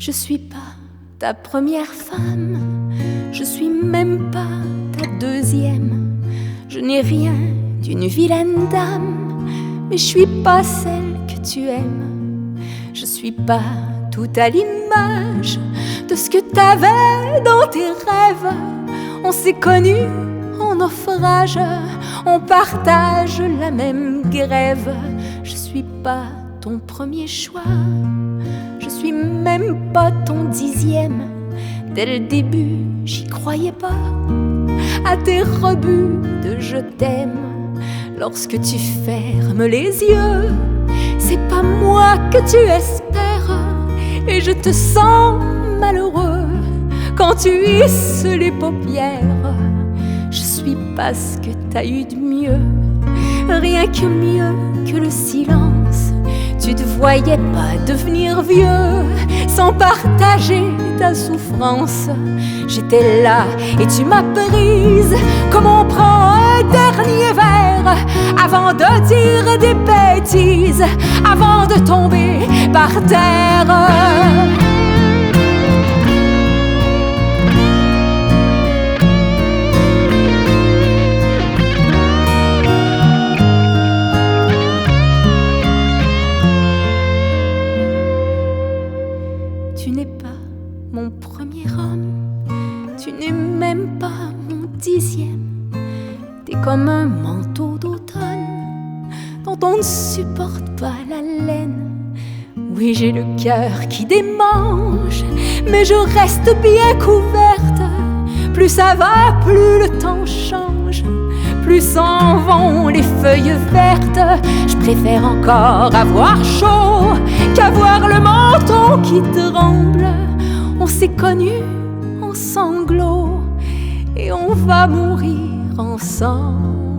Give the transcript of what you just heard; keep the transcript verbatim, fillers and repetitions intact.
Je suis pas ta première femme, je suis même pas ta deuxième. Je n'ai rien d'une vilaine dame, mais je suis pas celle que tu aimes. Je suis pas tout à l'image de ce que t'avais dans tes rêves. On s'est connus en naufrage, on partage la même grève. Je suis pas ton premier choix, je suis même pas ton dixième. Dès le début, j'y croyais pas à tes rebuts de je t'aime. Lorsque tu fermes les yeux, c'est pas moi que tu espères, et je te sens malheureux quand tu hisses les paupières. Je suis pas ce que t'as eu de mieux, rien que mieux que le silence. Tu te voyais pas devenir vieux sans partager ta souffrance. J'étais là et tu m'as prise comme on prend un dernier verre avant de dire des bêtises, avant de tomber par terre. Tu n'es pas mon premier homme, tu n'es même pas mon dixième. T'es comme un manteau d'automne dont on ne supporte pas la laine. Oui, j'ai le cœur qui démange, mais je reste bien couverte. Plus ça va, plus le temps change, plus s'en vont les feuilles vertes. Je préfère encore avoir chaud qu'avoir le menton qui tremble. On s'est connus en sanglots et on va mourir ensemble.